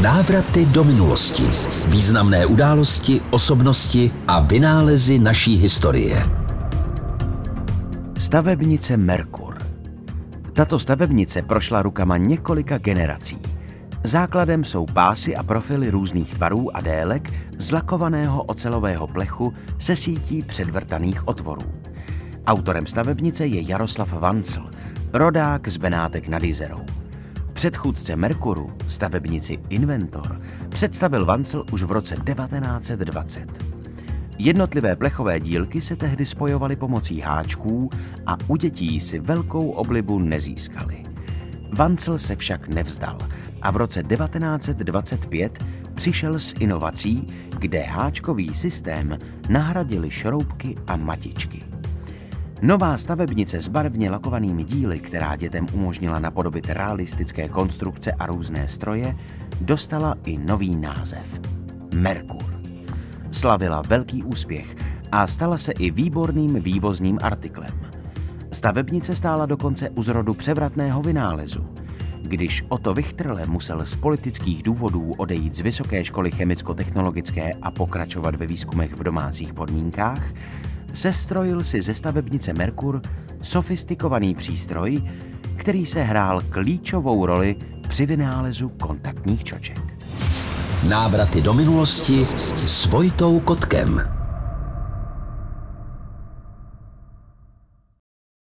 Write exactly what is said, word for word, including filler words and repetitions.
Návraty do minulosti. Významné události, osobnosti a vynálezy naší historie. Stavebnice Merkur. Tato stavebnice prošla rukama několika generací. Základem jsou pásy a profily různých tvarů a délek z lakovaného ocelového plechu se sítí předvrtaných otvorů. Autorem stavebnice je Jaroslav Vancl, rodák z Benátek nad Jizerou. Předchůdce Merkuru, stavebnici Inventor, představil Vancl už v roce devatenáct set dvacet. Jednotlivé plechové dílky se tehdy spojovaly pomocí háčků a u dětí si velkou oblibu nezískali. Vancl se však nevzdal a v roce devatenáct set dvacet pět přišel s inovací, kde háčkový systém nahradili šroubky a matičky. Nová stavebnice s barevně lakovanými díly, která dětem umožnila napodobit realistické konstrukce a různé stroje, dostala i nový název – Merkur. Slavila velký úspěch a stala se i výborným vývozním artiklem. Stavebnice stála dokonce u zrodu převratného vynálezu. Když Otto Wichterle musel z politických důvodů odejít z Vysoké školy chemicko-technologické a pokračovat ve výzkumech v domácích podmínkách, sestrojil si ze stavebnice Merkur sofistikovaný přístroj, který se hrál klíčovou roli při vynálezu kontaktních čoček. Návraty do minulosti s Vojtou Kotkem.